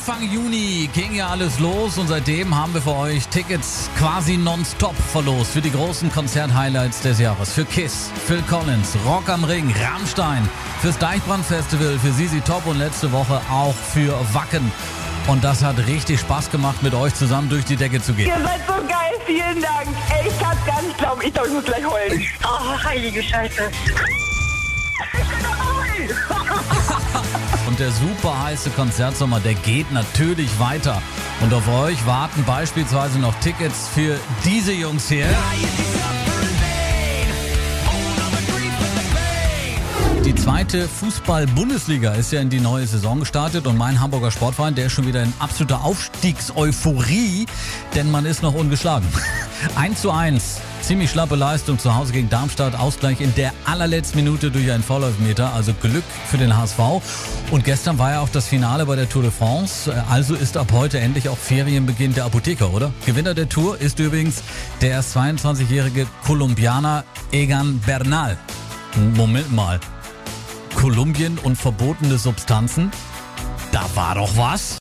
Anfang Juni ging ja alles los und seitdem haben wir für euch Tickets quasi nonstop verlost für die großen Konzert-Highlights des Jahres. Für KISS, Phil Collins, Rock am Ring, Rammstein, fürs Deichbrand-Festival, für ZZ Top und letzte Woche auch für Wacken. Und das hat richtig Spaß gemacht, mit euch zusammen durch die Decke zu gehen. Ihr seid so geil, vielen Dank. Ey, ich kann's gar nicht glauben. Ich glaube, ich muss gleich heulen. Oh, heilige Scheiße. Und der super heiße Konzertsommer, der geht natürlich weiter. Und auf euch warten beispielsweise noch Tickets für diese Jungs hier. Die zweite Fußball-Bundesliga ist ja in die neue Saison gestartet und mein Hamburger Sportverein, der ist schon wieder in absoluter Aufstiegseuphorie, denn man ist noch ungeschlagen. 1:1, ziemlich schlappe Leistung zu Hause gegen Darmstadt, Ausgleich in der allerletzten Minute durch einen Vorlaufmeter, also Glück für den HSV. Und gestern war ja auch das Finale bei der Tour de France, also ist ab heute endlich auch Ferienbeginn der Apotheker, oder? Gewinner der Tour ist übrigens der erst 22-jährige Kolumbianer Egan Bernal. Moment mal. Kolumbien und verbotene Substanzen? Da war doch was?